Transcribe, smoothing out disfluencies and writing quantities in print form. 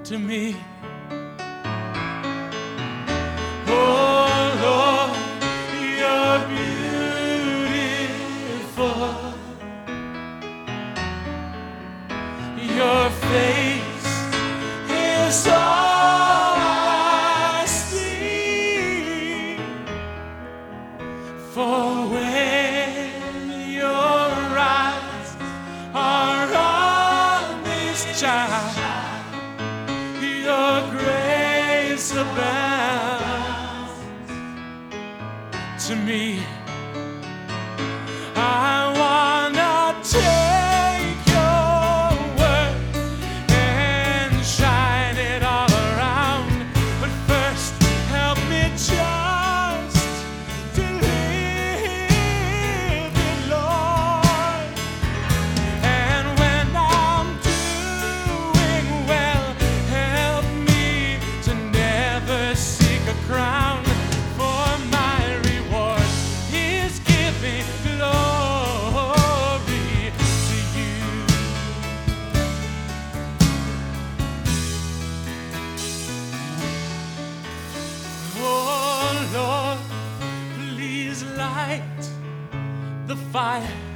to me. Oh Lord, you're beautiful. Your face is all I see. For when your eyes are on this child, your grace abounds to me. I wanna take your word and shine it all around, but first help me just to live it, Lord. And when I'm doing well, help me to never seek a crown, for my reward is giving glory to you. Oh Lord, please light the fire